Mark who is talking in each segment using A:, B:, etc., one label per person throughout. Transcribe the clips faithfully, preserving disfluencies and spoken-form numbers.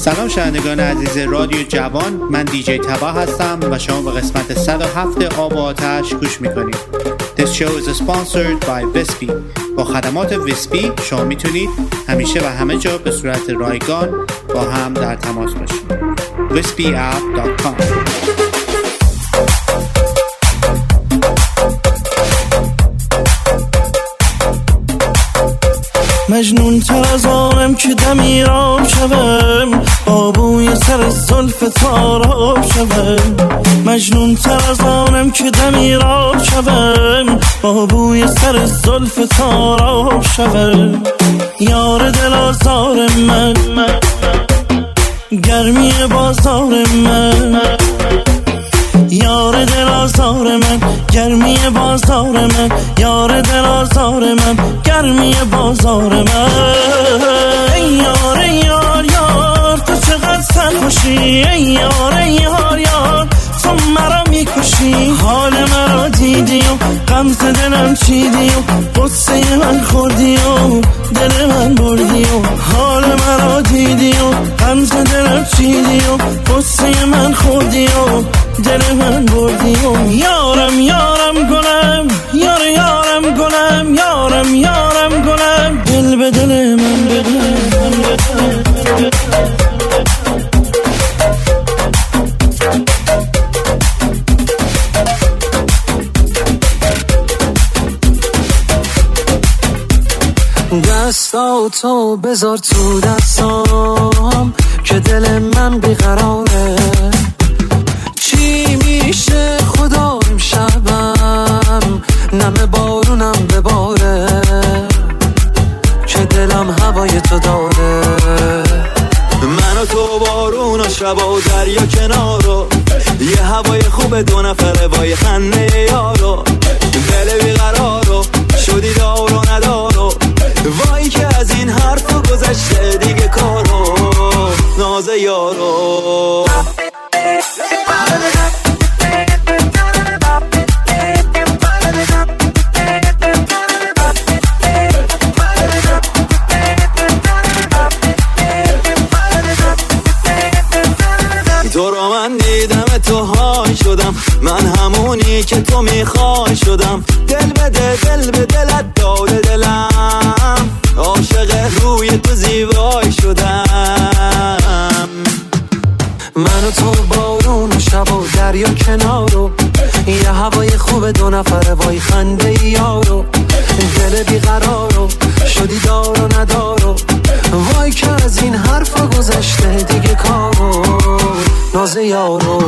A: سلام شنوندگان عزیز رادیو جوان، من دیجی تبا هستم و شما به قسمت صد و هفت آب و آتش گوش میکنید. This show is sponsored by ویسپی. با خدمات ویسپی شما میتونید همیشه و همه جا به صورت رایگان با هم در تماس باشید. ویسپی اپ دات کام.
B: مجنون تر از آنم که دمیراب شوم، با بوی سر زلف تاراب شوم. مجنون تر از آنم که دمیراب شوم، با بوی سر زلف تاراب شوم. یار دل آزار من، گرمی بازار من. یار دل آزار من، گرمی بازار من. یار دل آزار من، گرمی بازار من. ای یار ای یار یار تو چقدر سرخوشی. ای یار ای یار یار تو مرا میکشی. حال مرا دیدی و غمزه دلم چیدی و قصه من خوردی و دل من بردی و حال مرا دیدی و غمزه دلم چیدی و قصه من خوردی و دل من بردی و یارم یارم گلم، یار یارم گلم، یارم یارم گلم، دل به دل من بده.
C: دستاتو بذار تو دستام که دل من بیقراره. چی میشه خدا امشبم نم بارونم بباره، که دلم هوای تو داره. من و تو بارون و شب و دریا کنارو، یه هوای خوب دو نفره با یه خنده یارو. دل بیقرارو شدی دار و ندارو، وای که از این حرف گذشته دیگه کارو. ناز یارو تو رو من دیدم تو های شدم، من همونی که تو میخوای شدم. دل بده دل به دلت داده دلم، عاشق روی تو زیبای شدم. من و تو بارون و شب و دریا کنارو، یه هوای خوب دو نفره وای خنده یارو. دل بیقرارو شدی دار و ندارو، وای که از این حرفا گذشته دیگه کارو. ناز یارو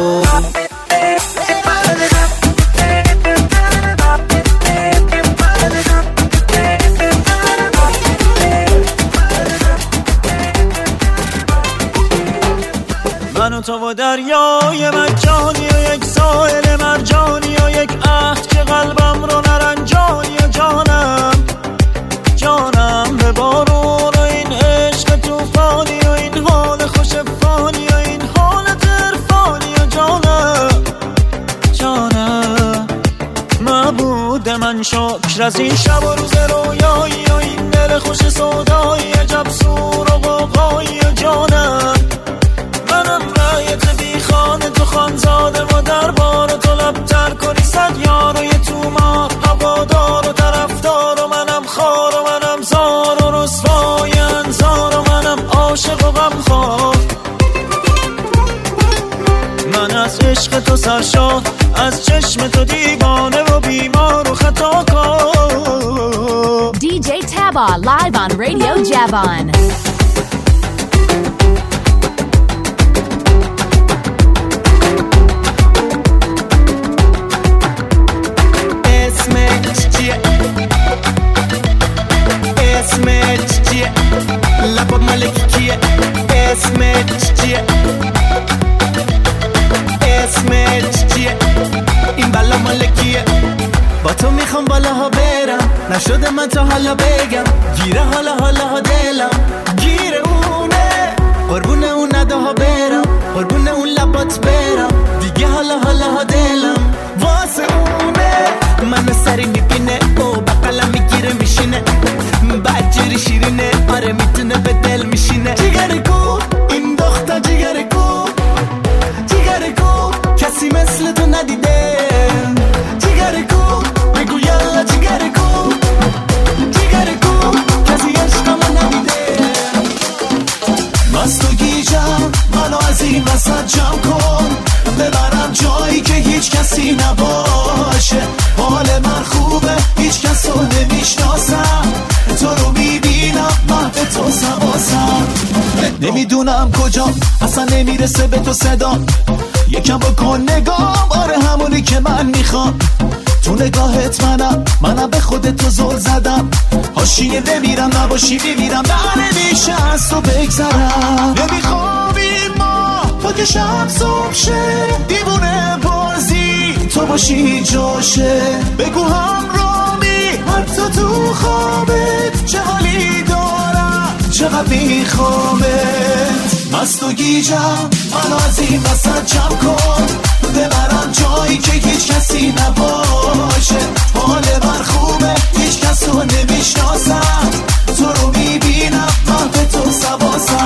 C: من و تو و دریای مجانی و یک ساحل مرجانی و یک عهد که قلبم رو نرنجانی. و جانم جانم به بارون و این عشق توفانی و این حال خوش فانی و این حالت عرفانی. و جانم جانم معبود من شکر از این شب و روز رویایی و این دل خوش سودایی، عجب سور و غوغایی. و جانم منم رایت بی خانه تو خانزاده و دربار تو لبتر کنی صد یار و یه تومار هوادار و طرفدار. و منم خار و منم زار و رسوای انزار و منم عاشق و غمخوار. من از عشق تو سرشار، از چشم تو دیوانه و بیمار و خطاکار.
D: دیجی تبا live on Radio جوان.
B: اسمت چیه؟ لبا ملکی کیه؟ اسمت چیه؟ اسمت چیه؟ این بلا ملکیه. با تو میخوام بالاها برم، نشده من تا حالا بگم. گیره حالا حالا ها دلم، گیره اونه. قربون اون نداها برم، قربون اون لبات برم. دیگه حالا حالا ها دلم واسه اونه. منو سری میبینه و بقلم میگیره میشینه، بعد جوری شیرینه. آره میتونه به دل میشینه. جگره کو این
E: نمیدونم کجا اصلا نمیرسه به تو صدا، یکم بکن نگام، آره همونی که من میخوام. تو نگاهت منم، منم به خودت تو زل زدم، حاشیه نمیرم نباشی میمیرم، نه نمیشه از تو بگذرم. نمیخوابیم ما تا که شب صبح شه، دیوونه بازی تو باشی جاشه، بگو همرامی حتی تو خوابت چه حالی دارم، چقدر میخوامت. مست و گیجم منو از این وسط جمع کن، ببرم جایی که هیچ کسی نباشه. حال من خوبه هیچ کس رو نمیشناسم، تو رو میبینم من به تو سواسم.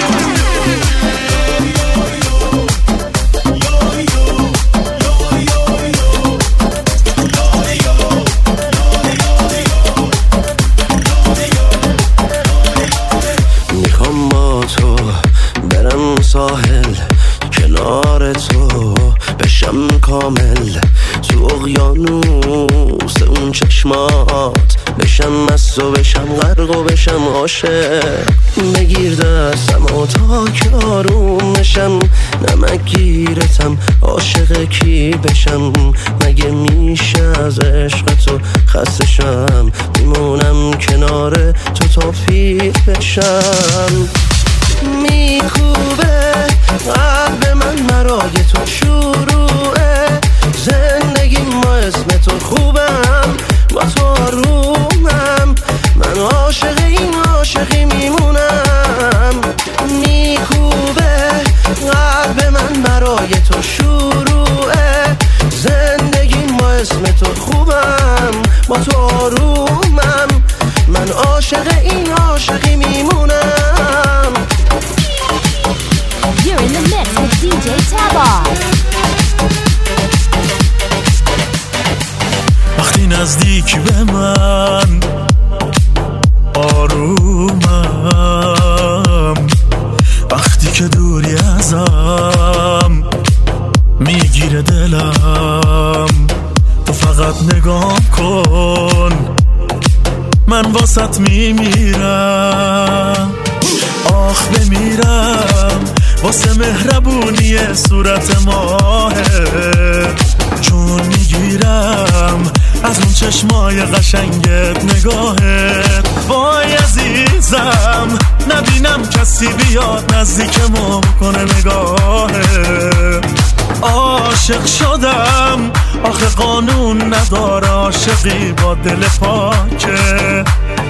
B: میخوام با تو برم ساحل، کنار تو بشم کامل، تو اقیانوس اون چشمات بشم مست و بشم غرق و بشم عاشق. بگیر دستم و تا که آروم بشم، نمک گیرتم عاشق کی بشم. مگه میشه از عشق تو خسته شم، میمونم کنار تو تا پیر بشم. میکوبه قلب من مرای تو شروعه، زندگی ما اسم تو خوبم، با تو آرومم، من عاشق این عاشقی میمونم. میکوبه قلب من برای تو شروعه، زندگی ما اسم تو خوبم، با تو آرومم، من عاشق این عاشقی میمونم.
D: You're in the mix with دی جی Taba.
F: وقتی نزدیک به من آرومم، وقتی که دوری ازم میگیره دلم. تو فقط نگاه کن من واسط میمیرم، آخ بمیرم واسه مهربونی صورت ماهه، چون میگیرم از اون چشمای قشنگت نگاهت. وای عزیزم نبینم کسی بیاد نزدیکمو کنه نگاهت. عاشق شدم آخه قانون نداره، عاشقی با دل پاکه.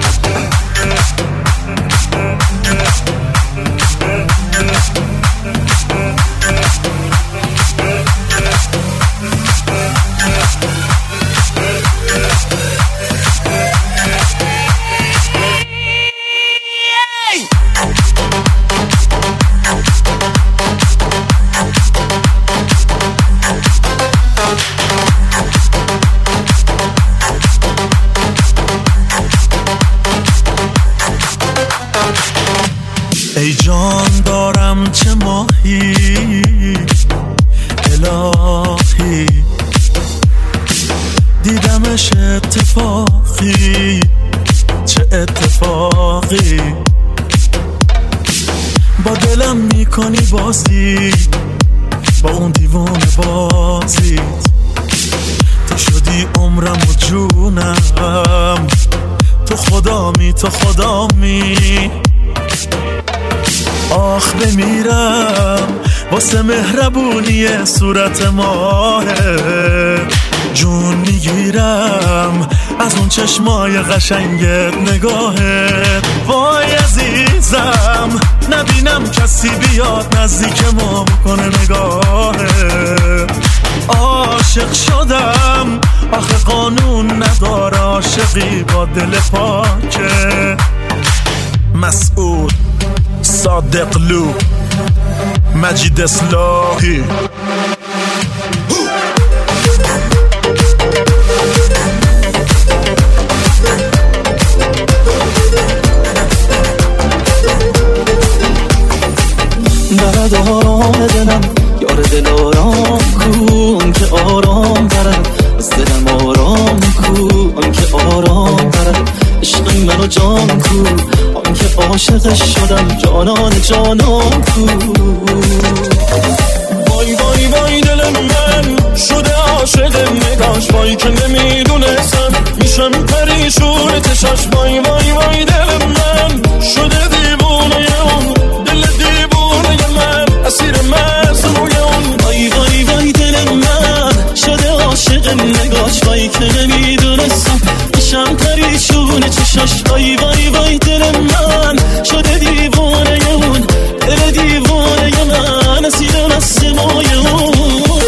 F: ای جان دارم چه ماهی الهی، دیدمش اتفاقی، چه اتفاقی. با دلم میکنی بازی، با اون دیوونه بازی. تو شدی عمرم و جونم، تو خدامی تو خدامی. آخ بمیرم واسه مهربونی صورت ماهه، جون میگیرم از اون چشمای قشنگت نگاهت. وای عزیزم نبینم کسی بیاد نزدیکمو کنه نگاهت. عاشق شدم آخه قانون نداره، عاشقی با دل پاکه. مسعود صادقلو، مجید اصلاحی.
E: درد آرام دلم یار دل آرام کن که آرام دارم، از دلم آرام کن که آرام دارم. عشق منو جان کن
B: من که عاشقش شدم جانان جانان کو. وای وای وای دل من شده عاشق نگاش، وای که نمیدونستم میشم پریشون چشاش. وای وای وای دل من شده دیوونه اون، دل دیوونه من اسیر مزموی اون. وای وای وای دل من شده عاشق نگاش، وای که نمیدونستم میشم پریشون چشاش. وای وای وای دل من شده دیوونه اون، دل دیوونه من اسیر مزموی اون.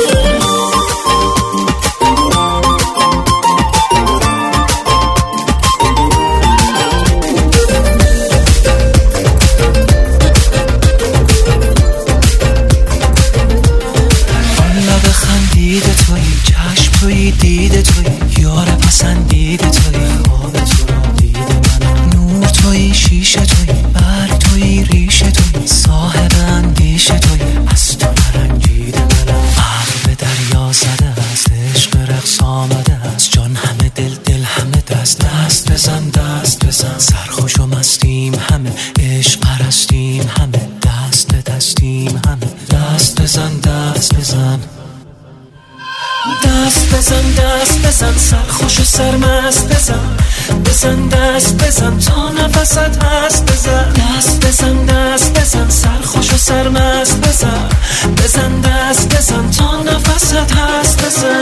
B: توی دیده توی یار پسندیده توی خواب تو را دیده منم. نور توی شیشه توی برگ توی ریشه توی صاحب اندیشه توی از تو نرنجیده منم. عقل به دریا زده است، عشق رقص آمده است، جان همه دل دل همه دست. دست بزن دست بزن سرخوش و مستیم همه، عشق پرستیم همه، دست به دستیم همه. دست بزن دست بزن دست بزن دست بزن سرخوش و سرمست بزن. بزن دست بزن تا نفست هست بزن. دست بزن دست بزن سرخوش و سرمست بزن. بزن دست بزن تا نفست هست بزن.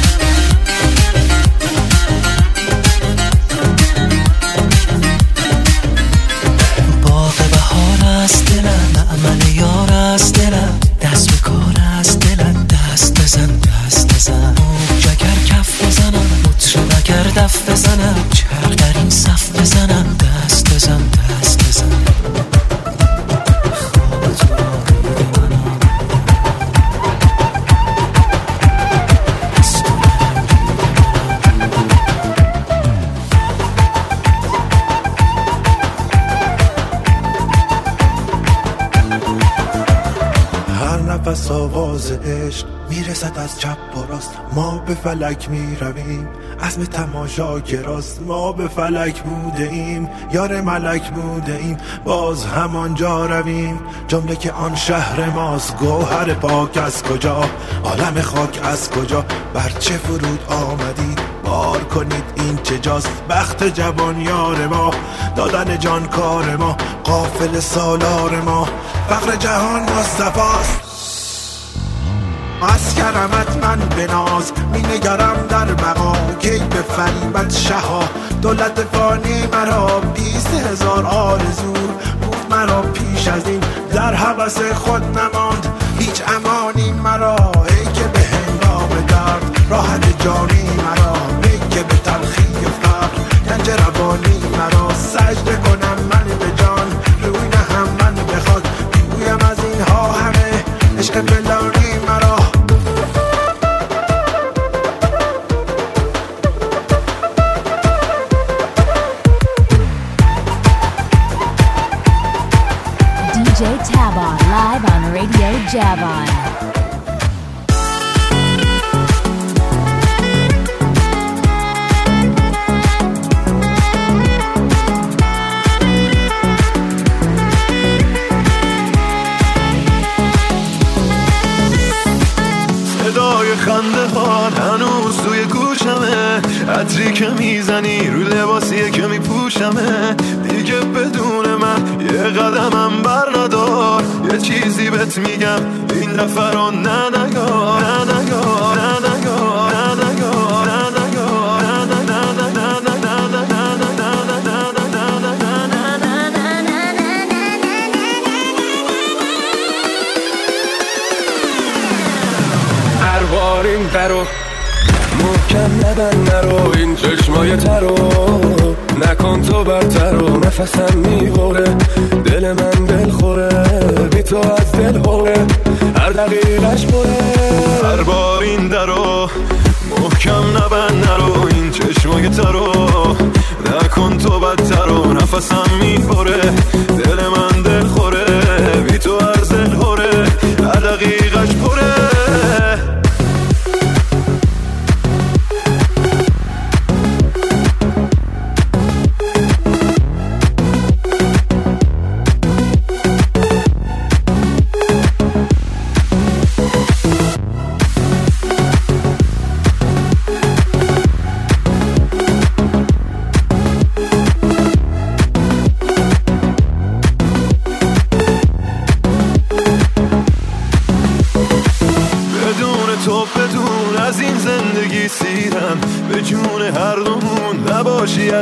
B: باغ بهار است دلم، معمل یار است دلم، دست به کار است دلم. دست بزن دست بزن موج اگر کف بزنم، مطرب اگر دف بزنم، چرخ در این صف بزنم. دست بزن دست بزن خواب تو را دیده منم. از تو
G: هر نفس آواز عشق میرسد از چپ و راست. ما به فلک میرویم عزم تماشا گراست. ما به فلک بوده ایم یار ملک بوده ایم، باز همانجا رویم. جمله که آن شهر ماست، گوهر پاک از کجا، عالم خاک از کجا. بر چه فرود آمدید بار کنید این چه جاست. بخت جوان یار ما، دادن جان کار ما، قافل سالار ما. فقر جهان مصطفاست از کرمت من بناز. می نگرم در بقا کی به فریبت شها. دولت فانی مرا بیست هزار آرزو بود مرا پیش از این، در هوس خود نماند هیچ امانی مرا. ای که به هنگام درد راحت جانی مرا، ای که به تلخی فقر گنج روانی مرا. سجده کنم من به جان روی نهم من بخواد، بگویم از اینها همه عشق فلانی مرا.
D: دی جی Tabon live on Radio Javon.
F: صدای خنده ها هنوز توی گوشمه، عطری که میزنی رو لباسیه که میپوشمه. دیگه بدون من یه قدمم بر ندار، یه چیزی بهت میگم این دفعه رو ننگار ننگار ننگار ننگار
H: هر این درو محکم نبند نرو، این چشمای ترو نکن تو برترو. نفسم میبره دل من دل خوره، بی تو از دل هوره هر دقیقش بره.
F: هر بار این درو محکم نبند نرو، این چشمای ترو نکن تو بدترو. نفسم میبره دل من دل خوره، بی تو از دل هوره هر دقیقش پره.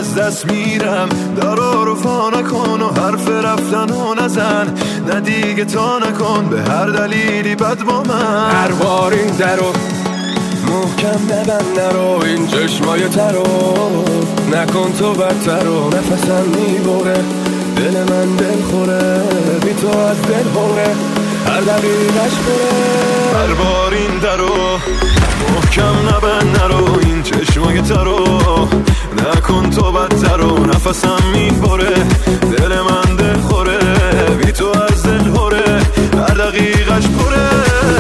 F: از دست میرم. درا رو فا نکن و حرف رفتن و نزن، نه دیگه تا نکن به هر دلیلی بد با من.
H: هر بار این درو محکم نبند، نرو این چشمای ترو نکن تو بدتر و نفسم میبره، دل من دل خوره بی تو از دل خوره، هر دقیقش خوره.
F: هر بار این درو محکم نبند، نرو این چشمای ترو نکن تو بدتر و نفسم میبره، دل من دل خوره بی تو از دل خوره، هر دقیقش خوره.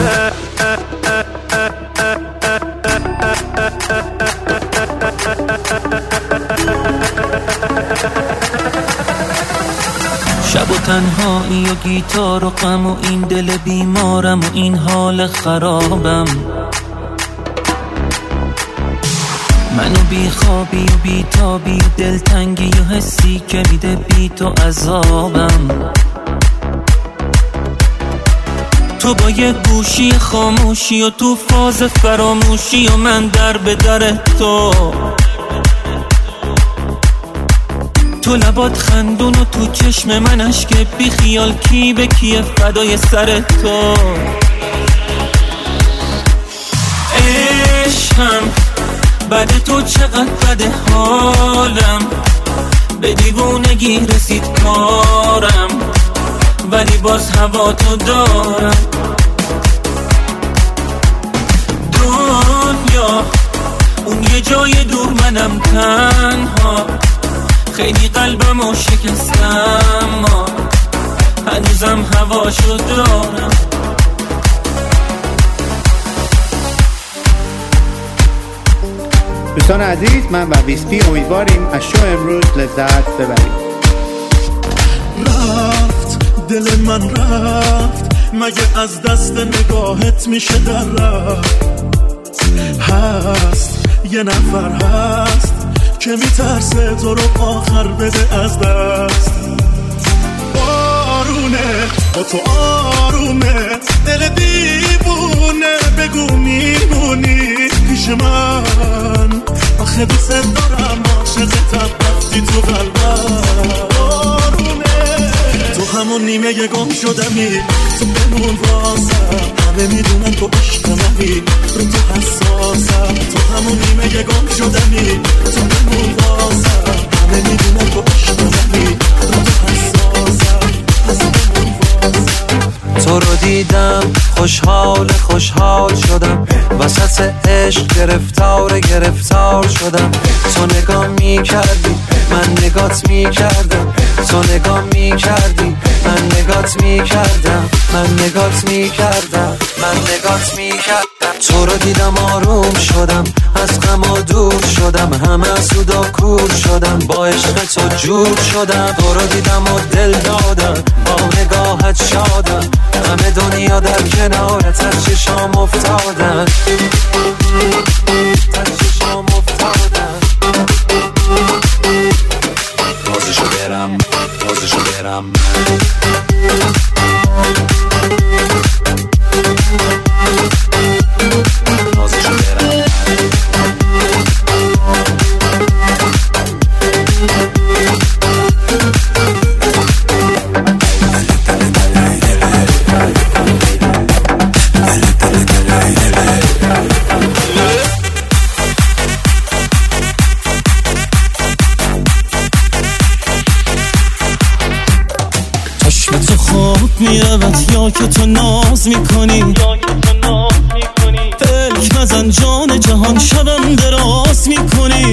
B: شب و تنهایی و گیتار و غم و این دل بیمارم و این حال خرابم، منو بی خوابی و بی تابی و دلتنگی و حسی که میده بی تو عذابم. تو با یه گوشی خاموشی و تو فاز فراموشی و من در به در تو، تو لبات خندون و تو چشم من اشک بی خیال، کی به کیه فدای سر تو. عشقم بعد تو چقدر بده حالم، به دیوونگی رسید کارم ولی باز هوا تو دارم. دنیا اون یه جای دور منم تنها، خیلی قلبمو شکستم ما هنوزم هواشو دارم.
A: دوستان عزیز، من و ویسپی امیدواریم از شو امروز لذت ببرید.
G: رفت دل من رفت، مگه از دست نگاهت میشه در رفت؟ هست یه نفر هست که میترسه تو رو آخر بده از دست. بارونه با تو آرومه، دل دیوونه بگو میمونی پیش من، آخه دوست دارم عاشقتم رفتی تو قلبم. بارونه تو همون نیمه گم شدمی، تو بمون واسم، همه میدونن تو عشق منی، رو تو حساسم. تو همون نیمه گم شدمی، تو بمون واسم، همه میدونن تو عشق منی، رو تو حساسم.
I: تو رو دیدم خوشحال خوشحال شدم، وسط عشق گرفتار گرفتار شدم. تو نگاه می کردی من نگات می کردم، تو نگاه می کردی من نگات می کردم، من نگات می کردم، من نگات می کردم. تو رو دیدم آروم شدم، از غم و دور شدم، همه سودا کور شدم، با عشق تو جور شدم. تو رو دیدم و دل دادم، با نگاهت شادم، همه دنیا در کنارت از چشام افتادن، از چشام افتادن. بازشو برم بازشو برم بازشو برم.
B: میرود یا که تو ناز میکنی، فلک نزن جان جهان شبم دراز میکنی.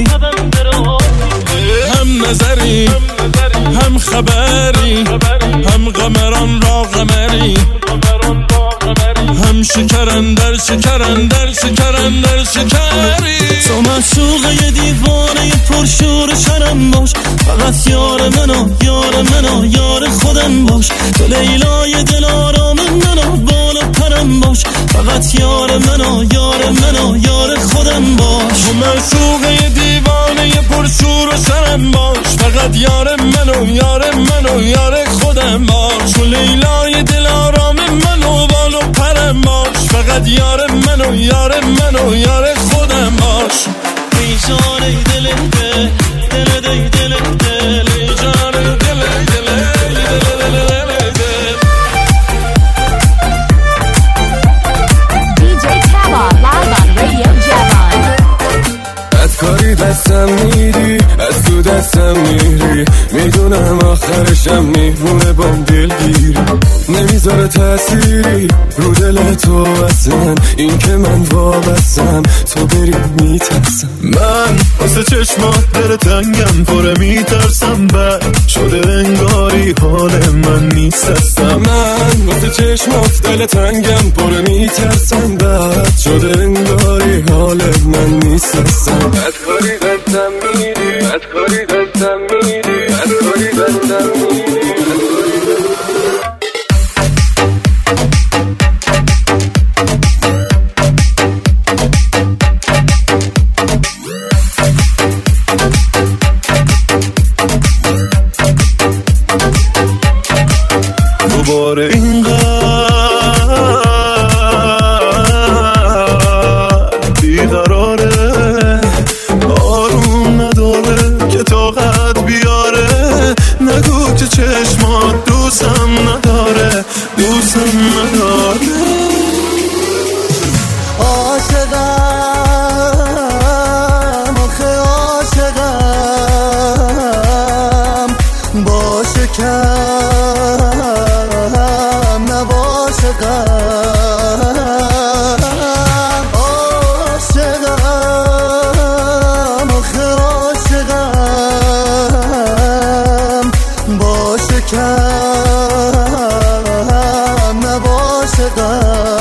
H: هم نظری هم خبری، هم قمران را قمری، هم شکرن در شکرن در شکرن در شکری.
B: تو معشوقه دیوانه پرشور شرم باش، فقط یار منو یار منو یار خودم باش. تو لیلای دل آرام منو بالا پرم باش، فقط یار منو یار منو یار خودم باش.
H: تو معشوقه دیوانه پرشور و شرم باش، فقط یار منو یار منو یار خودم باش. تو لیلای دل آرام منو بالا پرم باش، فقط یار منو یار منو یار خودم باش.
B: هیچ جان دل دل دل دل دل دل جان دل دل دل دل
D: دی جی Taba live on Radio Javon.
H: از کاری دستم میری، از تو دستم میری، میدونم آخرشم میمونه بام دلگیری، نمیذاره تأثیری رو دل تو اصلا، این که من وابستم تو بری میترسم.
F: من واسه چشمات دل تنگم پره میترسم، بد شده انگاری حال من نیست هستم.
H: من واسه چشمات دل تنگم پره میترسم، بد شده انگاری حال من نیست هستم. بدکاری دستم میری، بدکاری دستم میری، بدکاری دستم میری.
F: دوباره اینقدر بیقراره، آروم نداره که طاقت بیاره، نگو که چشمات دوستم نداره، دوستم نداره.
J: عاشقم آخه عاشقم باشه کم نباشه غم، عاشقم آخه عاشقم باشه کم نباشه غم.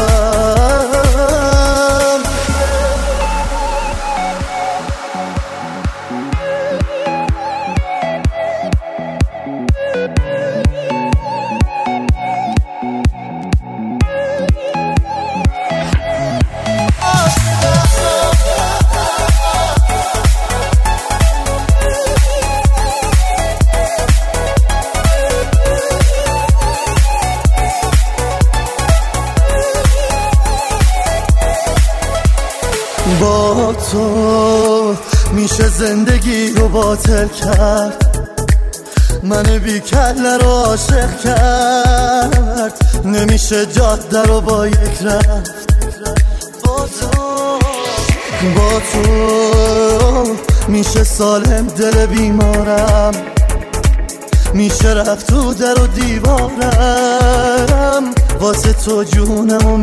J: با تو میشه زندگی رو باطل کرد، من بی کله رو عاشق کرد، نمیشه جاده رو با یک رفت. با تو با تو میشه سالم دل بیمارم، میشه رفت تو در و دیوارم، واسه تو جونمو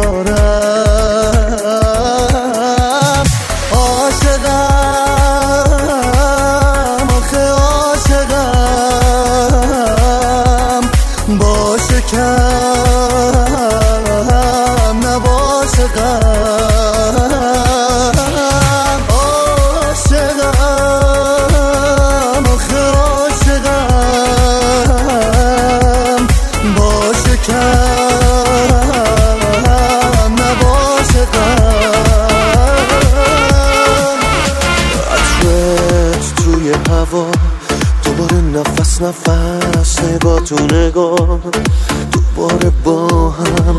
J: میذارم. عاشقم آخه عاشقم باشه کم نباشه غم، عاشقم آخه عاشقم باشه کم نباشه غم. توی هوا دوباره نفس نفس، نگاه تو نگاه دوباره با هم،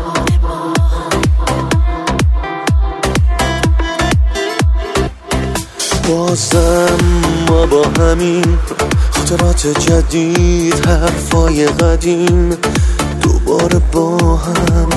J: بازم ما با همین خاطرات جدید، حرفای قدیم دوباره با هم.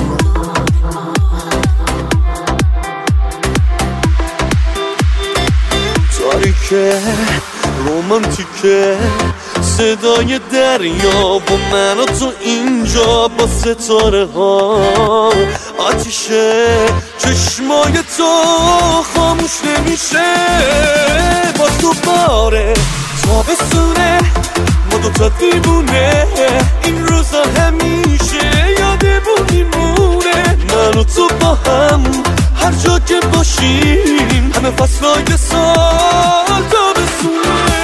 J: تاریکه رومانتیکه صدای دریا و من و تو اینجا با ستاره ها، آتیشه چشمای تو خاموش نمیشه، با دوباره تابستونه ما دوتا دیوونه، این روزا همیشه یادمون میمونه، من و تو با هم هر جا که باشیم، همه فصلای سال تابستونه.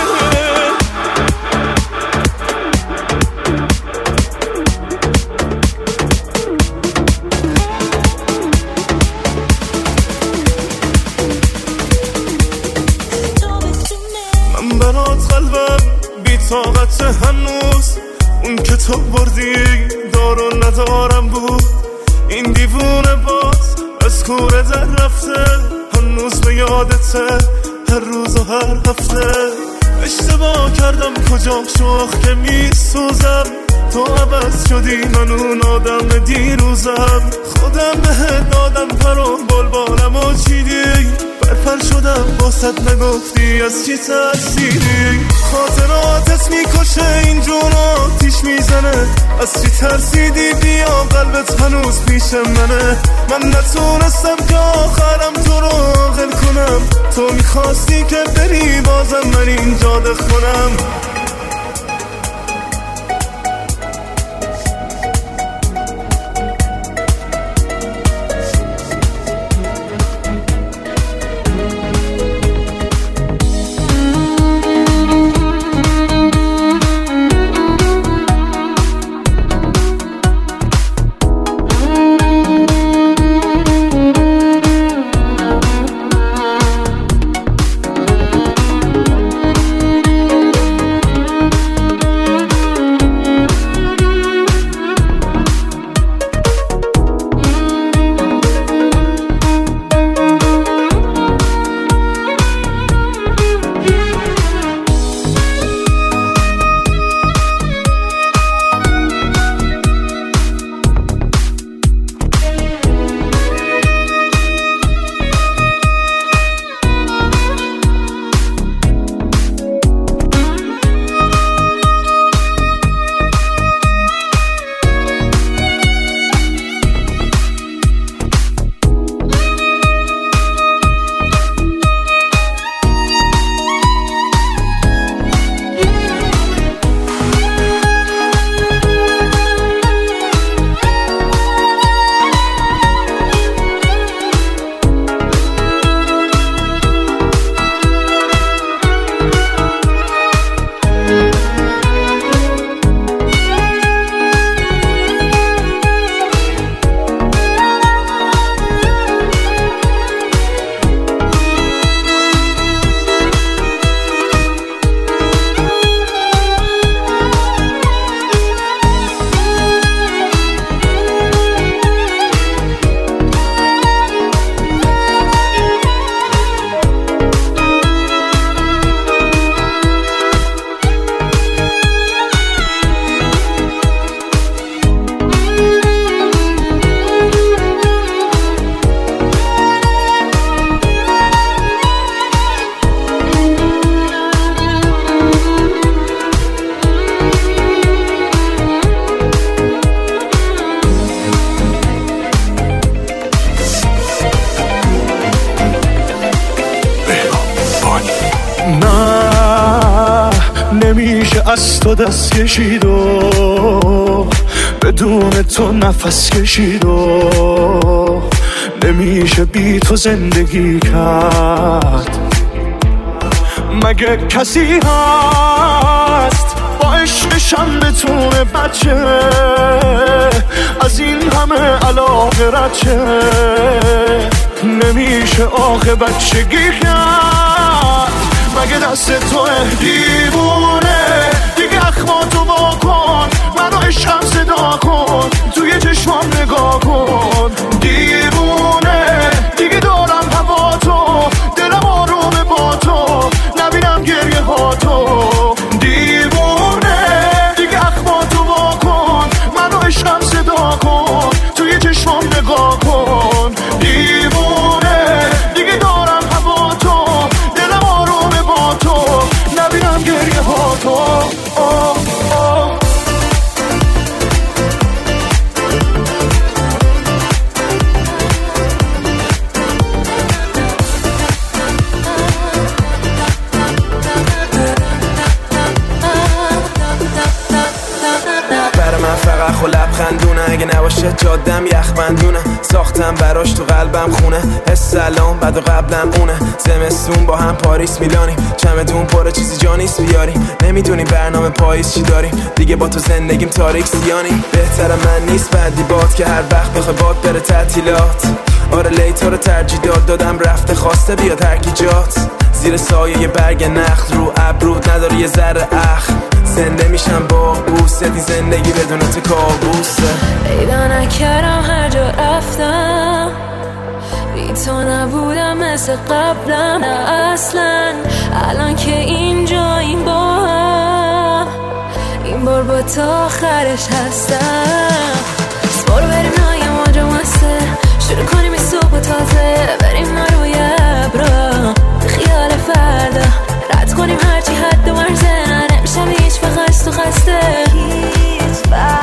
F: من برات قلبم بی طاقت هنوز، اون که تو بردی دارو ندارم بود، این دیوونه باز از کوره در رفته، هنوز به یادته هر روز و هر هفته اشتباه کردم کجا شوخ که می سوزم تو عوض شدی من اون آدم دیروزم خودم بهت دادم پر و بلبالم و چیدی برپر شدم باست نگفتی از چی ترسیدی خاطراتت میکشه این جون آتیش میزنه از چی ترسیدی بیا قلبت هنوز پیش منه من نتونستم که آخرم تو رو عاقل کنم تو میخواستی که بری بازم من اینجا دخونم
K: از تو دست کشید و بدون تو نفس کشید و نمیشه بی تو زندگی کرد مگه کسی هست با عشقشم بتونه بچه از این همه علاقه رچه نمیشه آخه بچگی کرد مگه دست تو دیوونه دیگه اخماتو وا کن منو عشقم صدا کن توی چشمام نگاه کن دیوونه دیگه دارم هوا تو دلم آرومه با تو نبینم گریه ها تو دیوونه دیگه اخماتو وا کن منو عشقم صدا کن توی چشمام نگاه کن دیوونه دیگه دارم هوا تو دلم آرومه با تو نبینم گریه ها تو آه آه.
L: فقط خو لبخندونه اگه نباشه جادم یخ بندونه ساختم براش تو قلبم خونه السلام بعد و قبلم اونه زمستون با هم پاریس میلانیم چمدون پره چیزی جا نیست بیاریم نمیدونیم برنامه پاییز چی داریم دیگه با تو زندگیم تاریک سیانیم بهتر من نیست بعدی باد که هر وقت بخواه باد بره تعطیلات آره لیتو رو ترجیح داد دادم رفته خواسته بیاد هرکی جات زیر سایه یه برگ نخل رو ابرود نداره یه ذره اخ زنده میشم با بوست این زندگی بدون تو کابوسه
M: پیدا نکردم هر جا رفتم بی تو نبودم مثل قبلم، نه اصلا. الان که اینجاییم با هم، این بار با تو آخرش هستم. برو بریم نای موجه مسته، شروع کنیم این صبح تازه، بریم ما روی ابرا خیال فردا، رد کنیم هرچی حد و مرزه، نه نمیشم هیچ فقط تو خسته هیچ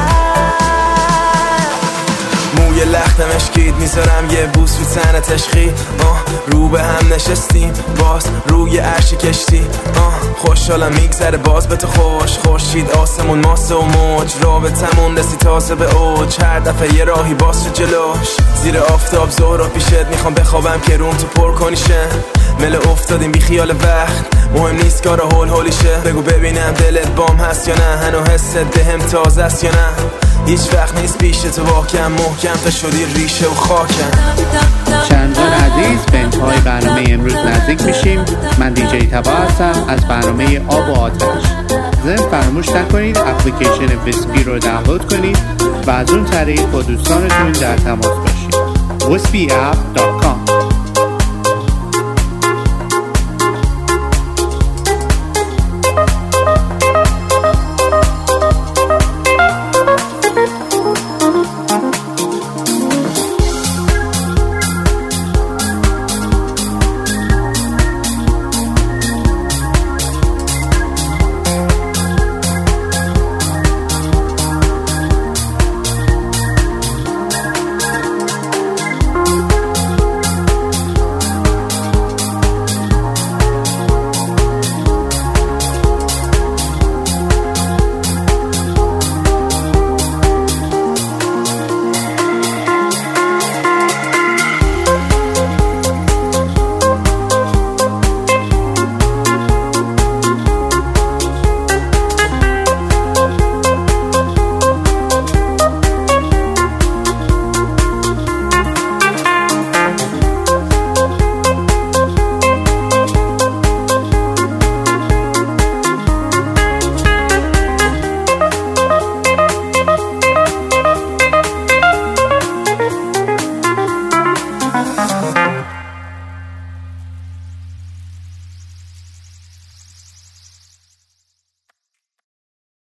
L: موی لختم اشکید میذارم یه بوس رو تن تشخی، آه رو به هم نشستیم باز روی عرش کشتی، آه خوشحالم میگذره باز به تو خوش، خورشید آسمون ماسه و موج، رابطمون رسی تازه به اوج، هر دفعه یه راهی باز شد جلوش، زیر آفتاب ظهر پیشت میخوام بخوابم که روم تو پر کنیشه، مل افتادیم بی خیال وقت، مهم نیست کار هول هولیشه، بگو ببینم دلت بام هست یا نه، هنو حست بهم تازه است یا نه، هیچ وقت نیست پیش تو واکم، محکم تا شدی ریشه و خاکم.
A: شنوان عزیز، به انتهای برنامه امروز نزدیک میشیم. من دیجی تبا هستم از برنامه آب و آتش. ضمن فراموش نکنید اپلیکیشن ویسپی رو دانلود کنید و از اون طریق با دوستانتون در تماس باشید. ویسپی اپ دات کام